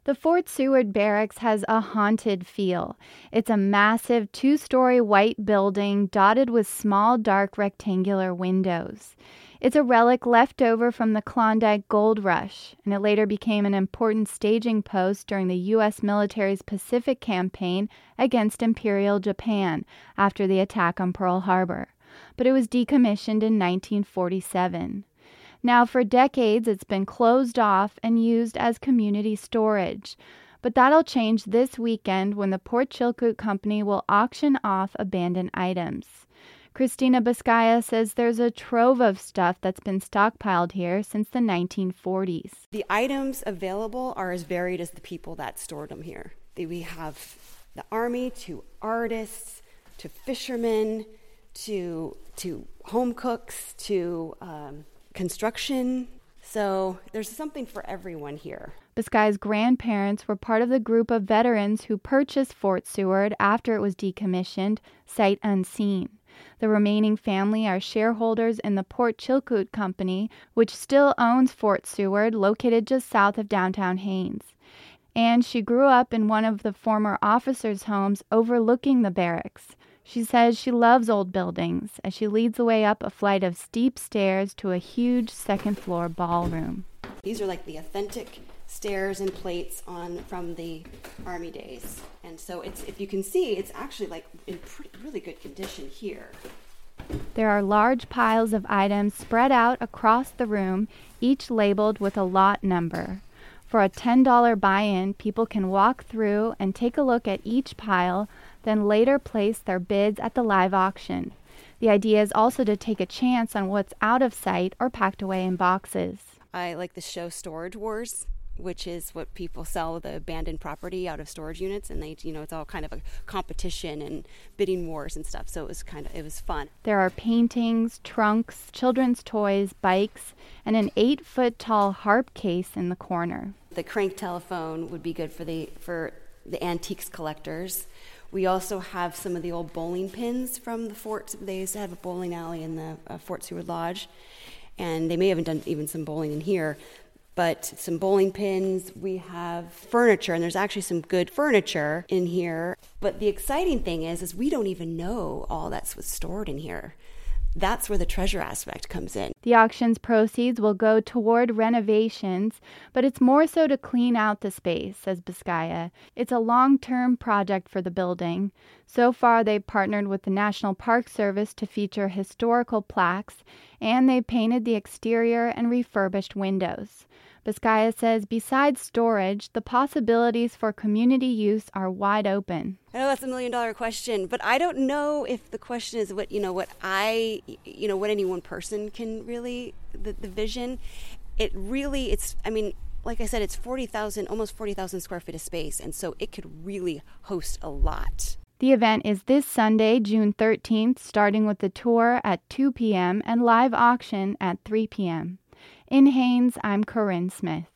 The Fort Seward Barracks has a haunted feel. It's a massive 2-story white building dotted with small, dark, rectangular windows. It's a relic left over from the Klondike Gold Rush, and it later became an important staging post during the U.S. military's Pacific campaign against Imperial Japan after the attack on Pearl Harbor. But it was decommissioned in 1947. Now, for decades, it's been closed off and used as community storage. But that'll change this weekend when the Port Chilkoot Company will auction off abandoned items. Christina Biscaya says there's a trove of stuff that's been stockpiled here since the 1940s. The items available are as varied as the people that stored them here. We have the Army to artists to fishermen to home cooks to construction. So there's something for everyone here. Biscaya's grandparents were part of the group of veterans who purchased Fort Seward after it was decommissioned, sight unseen. The remaining family are shareholders in the Port Chilkoot Company, which still owns Fort Seward, located just south of downtown Haines. And she grew up in one of the former officers' homes overlooking the barracks. She says she loves old buildings as she leads the way up a flight of steep stairs to a huge second-floor ballroom. These are like the authentic stairs and plates from the Army days. And so if you can see, it's actually like in really good condition here. There are large piles of items spread out across the room, each labeled with a lot number. For a $10 buy-in, people can walk through and take a look at each pile, then later place their bids at the live auction. The idea is also to take a chance on what's out of sight or packed away in boxes. I like the show Storage Wars, which is what people sell the abandoned property out of storage units, and it's all kind of a competition and bidding wars and stuff. So it was fun. There are paintings, trunks, children's toys, bikes, and an 8-foot-tall harp case in the corner. The crank telephone would be good for the antiques collectors. We also have some of the old bowling pins from the fort. They used to have a bowling alley in the Fort Seward Lodge, and they may have done even some bowling in here. But some bowling pins, we have furniture, and there's actually some good furniture in here. But the exciting thing is we don't even know all that's what's stored in here. That's where the treasure aspect comes in. The auction's proceeds will go toward renovations, but it's more so to clean out the space, says Biscaya. It's a long-term project for the building. So far, they've partnered with the National Park Service to feature historical plaques, and they've painted the exterior and refurbished windows. Biscaya says besides storage, the possibilities for community use are wide open. I know that's $1 million question, but I don't know if the question is what any one person can really, the vision. Like I said, it's 40,000, almost 40,000 square feet of space, and so it could really host a lot. The event is this Sunday, June 13th, starting with the tour at 2 p.m. and live auction at 3 p.m. In Haines, I'm Corinne Smith.